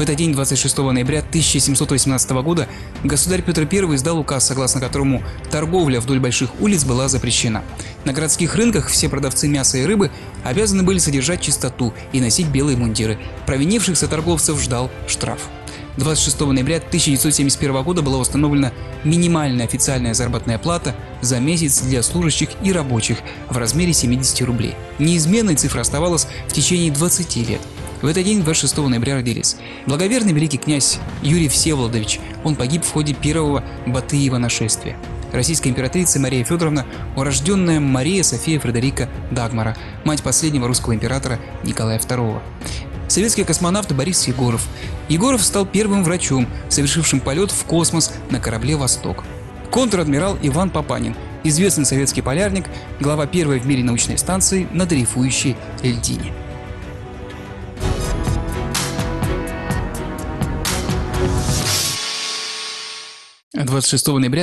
этот день, 26 ноября 1718 года, государь Петр I издал указ, согласно которому торговля вдоль больших улиц была запрещена. На городских рынках все продавцы мяса и рыбы обязаны были содержать чистоту и носить белые мундиры. Провинившихся торговцев ждал штраф. 26 ноября 1971 года была установлена минимальная официальная заработная плата за месяц для служащих и рабочих в размере 70 рублей. Неизменной цифра оставалась в течение 20 лет. В этот день, 26 ноября, родились благоверный великий князь Юрий Всеволодович. Он погиб в ходе первого Батыева нашествия. Российская императрица Мария Федоровна, урожденная Мария София Фредерика Дагмара, мать последнего русского императора Николая II. Советский космонавт Борис Егоров. Егоров стал первым врачом, совершившим полет в космос на корабле «Восток». Контр-адмирал Иван Папанин, известный советский полярник, глава первой в мире научной станции на дрейфующей льдине. 26 ноября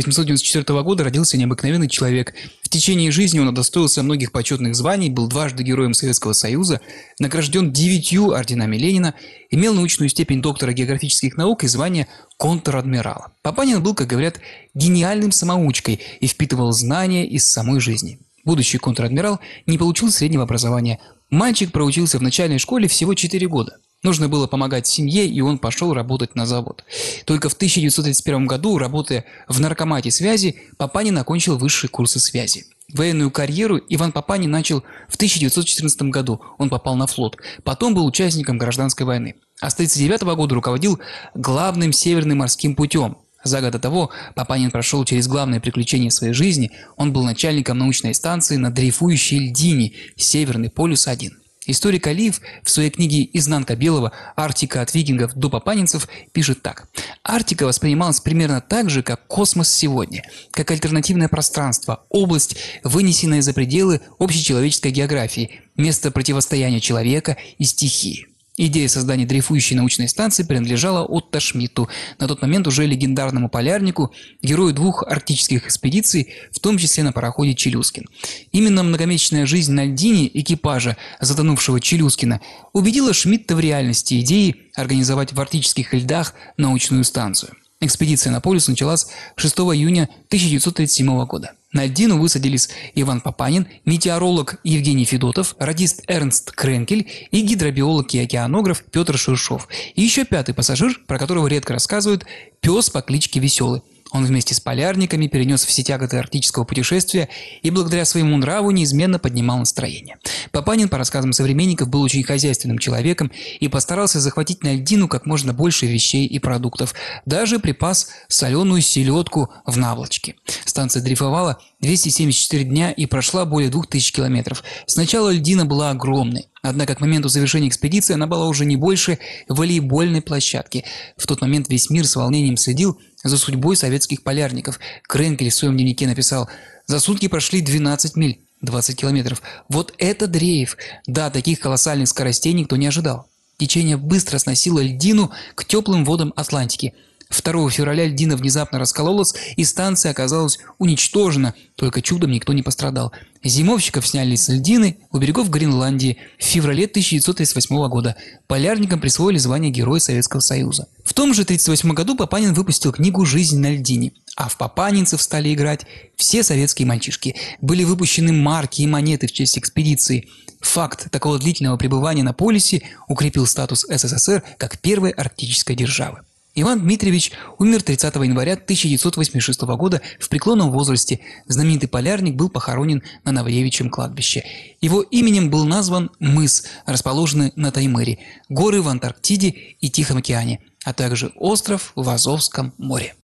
1894 года родился необыкновенный человек. В течение жизни он удостоился многих почетных званий, был дважды Героем Советского Союза, награжден 9 орденами Ленина, имел научную степень доктора географических наук и звание контр-адмирала. Папанин был, как говорят, гениальным самоучкой и впитывал знания из самой жизни. Будущий контр-адмирал не получил среднего образования. Мальчик проучился в начальной школе всего 4 года. Нужно было помогать семье, и он пошел работать на завод. Только в 1931 году, работая в наркомате связи, Папанин окончил высшие курсы связи. Военную карьеру Иван Папанин начал в 1914 году. Он попал на флот. Потом был участником гражданской войны. А с 1939 года руководил главным Северным морским путем. За год до того Папанин прошел через главное приключение своей жизни. Он был начальником научной станции на дрейфующей льдине «Северный полюс-1». Историк Алиев в своей книге «Изнанка белого. Арктика от викингов до папанинцев» пишет так. Арктика воспринималась примерно так же, как космос сегодня, как альтернативное пространство, область, вынесенная за пределы общечеловеческой географии, место противостояния человека и стихии. Идея создания дрейфующей научной станции принадлежала Отто Шмидту, на тот момент уже легендарному полярнику, герою 2 арктических экспедиций, в том числе на пароходе «Челюскин». Именно многомесячная жизнь на льдине экипажа затонувшего «Челюскина» убедила Шмидта в реальности идеи организовать в арктических льдах научную станцию. Экспедиция на полюс началась 6 июня 1937 года. На льдину высадились Иван Папанин, метеоролог Евгений Федотов, радист Эрнст Кренкель и гидробиолог и океанограф Петр Ширшов. И еще 5-й пассажир, про которого редко рассказывают, пес по кличке Веселый. Он вместе с полярниками перенес все тяготы арктического путешествия и благодаря своему нраву неизменно поднимал настроение. Папанин, по рассказам современников, был очень хозяйственным человеком и постарался захватить на льдину как можно больше вещей и продуктов. Даже припас соленую селедку в наволочке. Станция дрейфовала 274 дня и прошла более 2000 километров. Сначала льдина была огромной. Однако к моменту завершения экспедиции она была уже не больше волейбольной площадки. В тот момент весь мир с волнением следил за судьбой советских полярников. Кренкель в своем дневнике написал: «За сутки прошли 12 миль, 20 километров. Вот это дрейф! Да, таких колоссальных скоростей никто не ожидал». Течение быстро сносило льдину к теплым водам Атлантики. 2 февраля льдина внезапно раскололась, и станция оказалась уничтожена. Только чудом никто не пострадал. Зимовщиков сняли с льдины у берегов Гренландии в феврале 1938 года. Полярникам присвоили звание Героя Советского Союза. В том же 1938 году Папанин выпустил книгу «Жизнь на льдине». А в папанинцев стали играть все советские мальчишки. Были выпущены марки и монеты в честь экспедиции. Факт такого длительного пребывания на полюсе укрепил статус СССР как первой арктической державы. Иван Дмитриевич умер 30 января 1986 года в преклонном возрасте. Знаменитый полярник был похоронен на Новоевичьем кладбище. Его именем был назван мыс, расположенный на Таймыре, горы в Антарктиде и Тихом океане, а также остров в Азовском море.